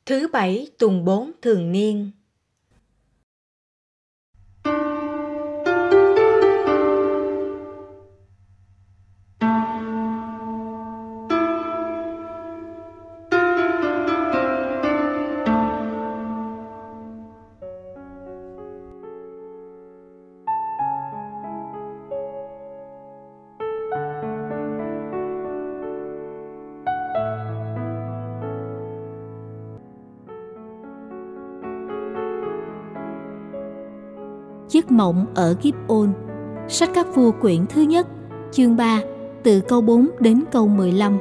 Thứ Bảy tuần 4 thường niên. Giấc mộng ở Gib-ôn. Sách Các Vua quyển thứ nhất, chương 3, từ câu 4 đến câu 15.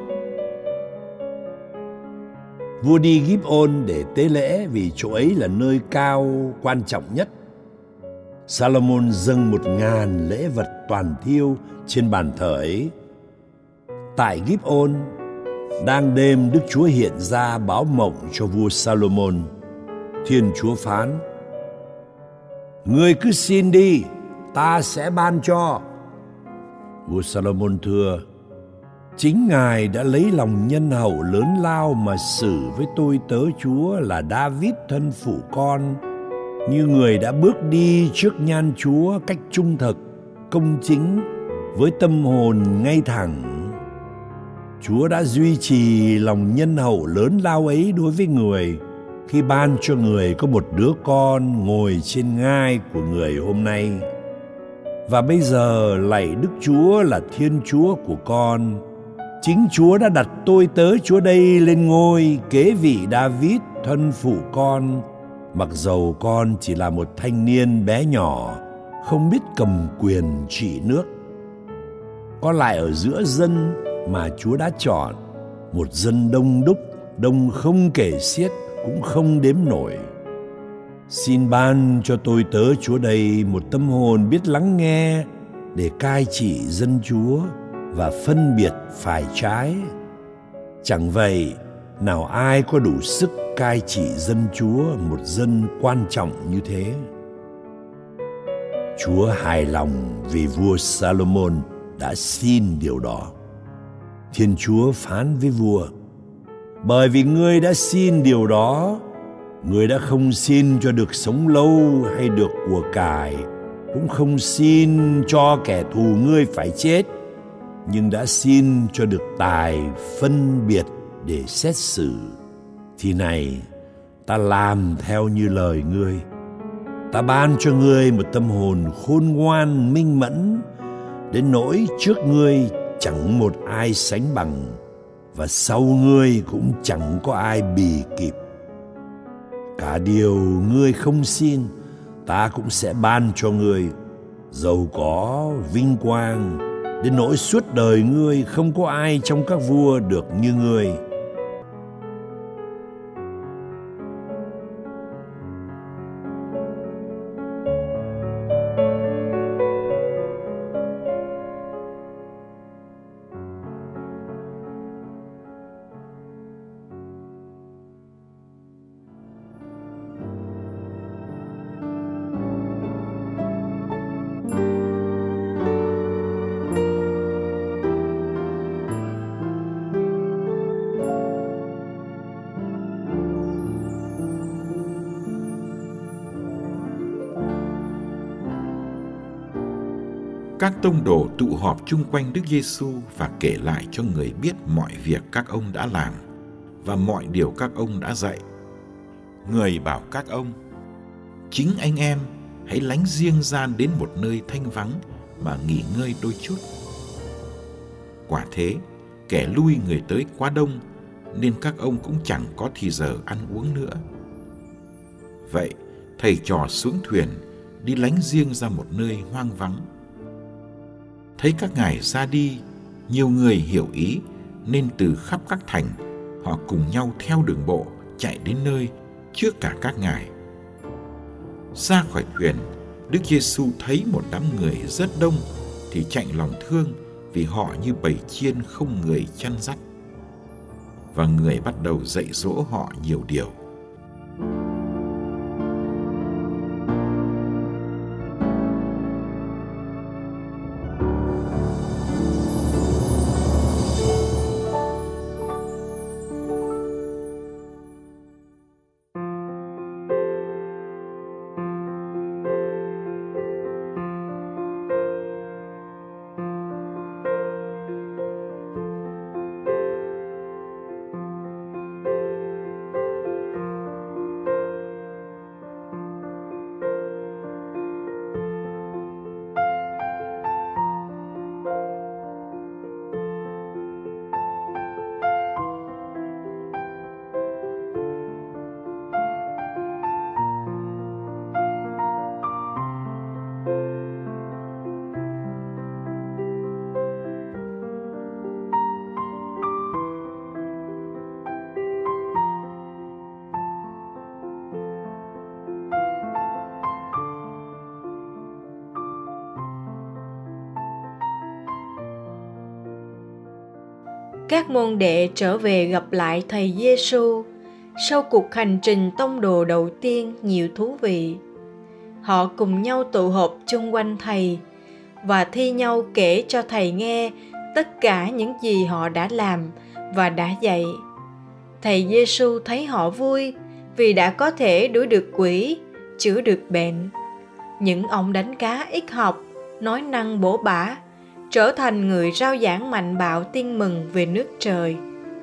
Vua đi Gib-ôn để tế lễ vì chỗ ấy là nơi cao quan trọng nhất. Salomon dâng 1000 lễ vật toàn thiêu trên bàn thờ ấy. Tại Gib-ôn, đang đêm Đức Chúa hiện ra báo mộng cho vua Salomon. Thiên Chúa phán: "Ngươi cứ xin đi, ta sẽ ban cho." Vua Salomon thưa: "Chính Ngài đã lấy lòng nhân hậu lớn lao mà xử với tôi tớ Chúa là David thân phụ con, như người đã bước đi trước nhan Chúa cách trung thực, công chính, với tâm hồn ngay thẳng. Chúa đã duy trì lòng nhân hậu lớn lao ấy đối với người khi ban cho người có một đứa con ngồi trên ngai của người hôm nay. Và bây giờ lạy Đức Chúa là Thiên Chúa của con, chính Chúa đã đặt tôi tớ Chúa đây lên ngôi kế vị David thân phụ con, mặc dầu con chỉ là một thanh niên bé nhỏ, không biết cầm quyền trị nước. Con lại ở giữa dân mà Chúa đã chọn, một dân đông đúc, đông không kể xiết, cũng không đếm nổi. Xin ban cho tôi tớ Chúa đây một tâm hồn biết lắng nghe để cai trị dân Chúa và phân biệt phải trái. Chẳng vậy, nào ai có đủ sức cai trị dân Chúa, một dân quan trọng như thế?" Chúa hài lòng vì vua Salomon đã xin điều đó. Thiên Chúa phán với vua: "Bởi vì ngươi đã xin điều đó, ngươi đã không xin cho được sống lâu hay được của cải, cũng không xin cho kẻ thù ngươi phải chết, nhưng đã xin cho được tài phân biệt để xét xử. Thì này, ta làm theo như lời ngươi. Ta ban cho ngươi một tâm hồn khôn ngoan minh mẫn, đến nỗi trước ngươi chẳng một ai sánh bằng, và sau ngươi cũng chẳng có ai bì kịp. Cả điều ngươi không xin, ta cũng sẽ ban cho ngươi, giàu có, vinh quang, đến nỗi suốt đời ngươi không có ai trong các vua được như ngươi." Các tông đồ tụ họp chung quanh Đức Giêsu và kể lại cho người biết mọi việc các ông đã làm và mọi điều các ông đã dạy. Người bảo các ông: "Chính anh em hãy lánh riêng ra đến một nơi thanh vắng mà nghỉ ngơi đôi chút." Quả thế, kẻ lui người tới quá đông, nên các ông cũng chẳng có thì giờ ăn uống nữa. Vậy, thầy trò xuống thuyền, đi lánh riêng ra một nơi hoang vắng. Thấy các ngài ra đi, nhiều người hiểu ý, nên từ khắp các thành, họ cùng nhau theo đường bộ chạy đến nơi trước cả các ngài. Ra khỏi thuyền, Đức Giêsu thấy một đám người rất đông, thì chạnh lòng thương vì họ như bầy chiên không người chăn dắt. Và người bắt đầu dạy dỗ họ nhiều điều. các môn đệ trở về gặp lại thầy Giêsu sau cuộc hành trình tông đồ đầu tiên nhiều thú vị. Họ cùng nhau tụ họp chung quanh thầy và thi nhau kể cho thầy nghe tất cả những gì họ đã làm và đã dạy. Thầy Giêsu thấy họ vui vì đã có thể đuổi được quỷ, chữa được bệnh. Những ông đánh cá ít học, nói năng bổ bả, trở thành người rao giảng mạnh bạo tin mừng về nước trời.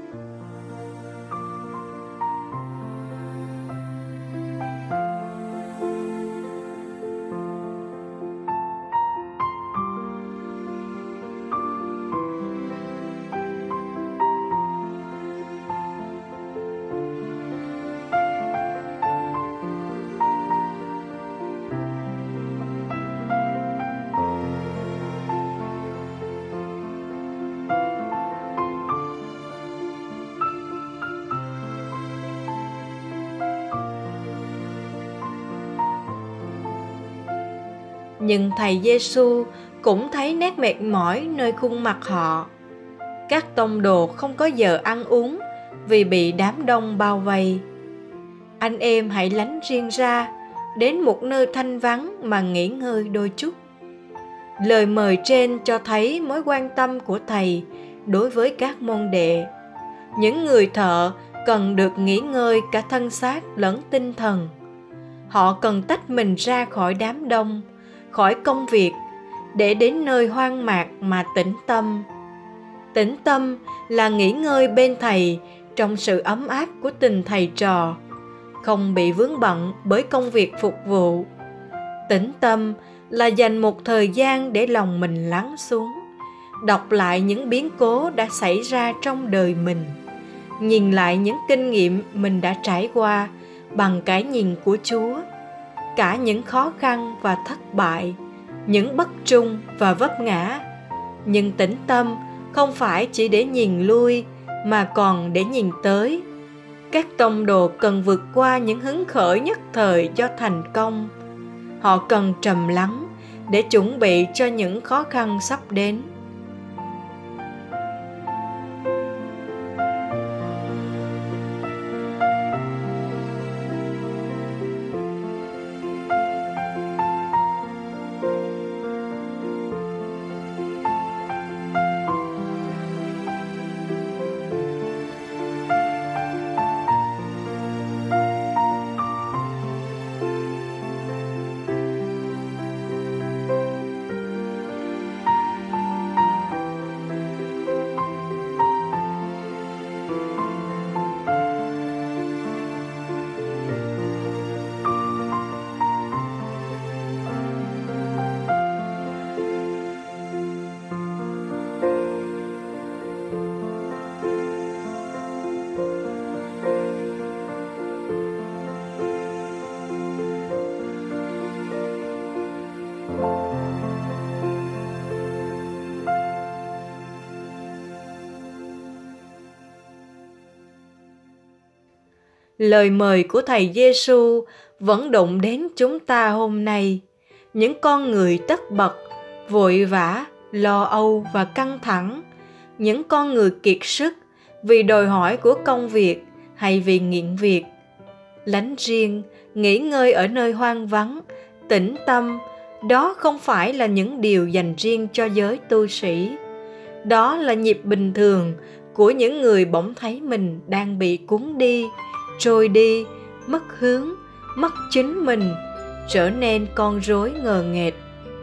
Nhưng thầy Giêsu cũng thấy nét mệt mỏi nơi khuôn mặt họ. Các tông đồ không có giờ ăn uống vì bị đám đông bao vây. Anh em hãy lánh riêng ra, đến một nơi thanh vắng mà nghỉ ngơi đôi chút. Lời mời trên cho thấy mối quan tâm của thầy đối với các môn đệ. Những người thợ cần được nghỉ ngơi cả thân xác lẫn tinh thần. Họ cần tách mình ra khỏi đám đông, khỏi công việc, để đến nơi hoang mạc mà tĩnh tâm. Tĩnh tâm là nghỉ ngơi bên thầy trong sự ấm áp của tình thầy trò, không bị vướng bận bởi công việc phục vụ. Tĩnh tâm là dành một thời gian để lòng mình lắng xuống, đọc lại những biến cố đã xảy ra trong đời mình, nhìn lại những kinh nghiệm mình đã trải qua bằng cái nhìn của Chúa, cả những khó khăn và thất bại, những bất trung và vấp ngã. Nhưng tĩnh tâm không phải chỉ để nhìn lui mà còn để nhìn tới. Các tông đồ cần vượt qua những hứng khởi nhất thời do thành công. Họ cần trầm lắng để chuẩn bị cho những khó khăn sắp đến. Lời mời của thầy Giêsu vẫn đụng đến chúng ta hôm nay, những con người tất bật, vội vã, lo âu và căng thẳng, những con người kiệt sức vì đòi hỏi của công việc hay vì nghiện việc. Lánh riêng, nghỉ ngơi ở nơi hoang vắng, tĩnh tâm, đó không phải là những điều dành riêng cho giới tu sĩ. Đó là nhịp bình thường của những người bỗng thấy mình đang bị cuốn đi, trôi đi, mất hướng, mất chính mình, trở nên con rối ngờ nghệch.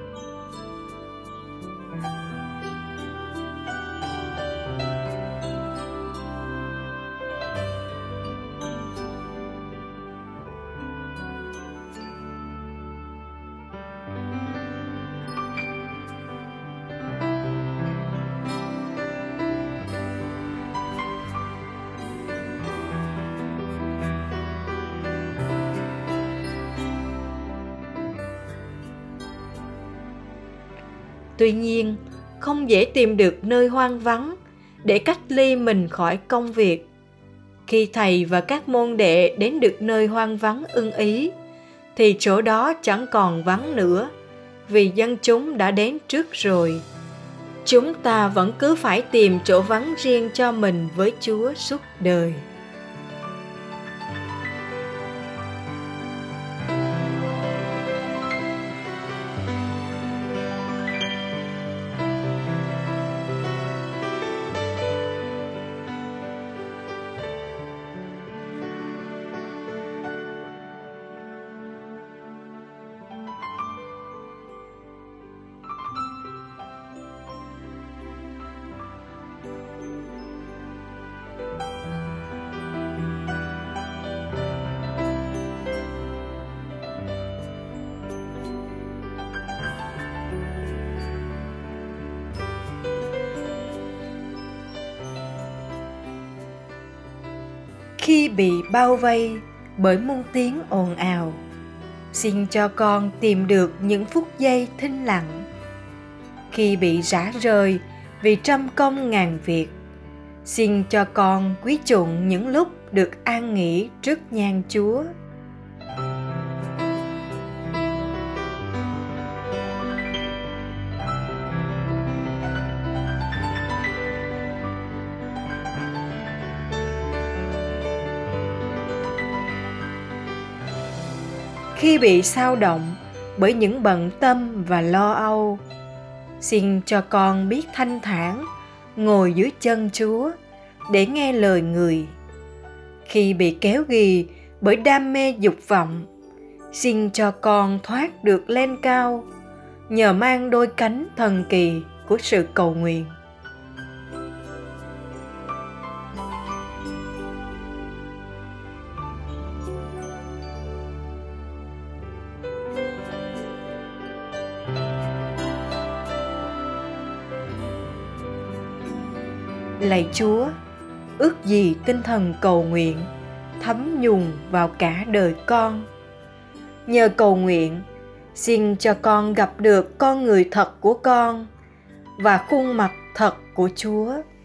Tuy nhiên, không dễ tìm được nơi hoang vắng để cách ly mình khỏi công việc. Khi thầy và các môn đệ đến được nơi hoang vắng ưng ý, thì chỗ đó chẳng còn vắng nữa, vì dân chúng đã đến trước rồi. chúng ta vẫn cứ phải tìm chỗ vắng riêng cho mình với Chúa suốt đời. Khi bị bao vây bởi muôn tiếng ồn ào, xin cho con tìm được những phút giây thinh lặng. Khi bị rã rời vì trăm công ngàn việc, xin cho con quý chuộng những lúc được an nghỉ trước nhan Chúa. Khi bị xao động bởi những bận tâm và lo âu, xin cho con biết thanh thản ngồi dưới chân Chúa để nghe lời Người. Khi bị kéo ghì bởi đam mê dục vọng, xin cho con thoát được lên cao nhờ mang đôi cánh thần kỳ của sự cầu nguyện. Lạy Chúa, ước gì tinh thần cầu nguyện thấm nhuần vào cả đời con. Nhờ cầu nguyện, xin cho con gặp được con người thật của con và khuôn mặt thật của Chúa.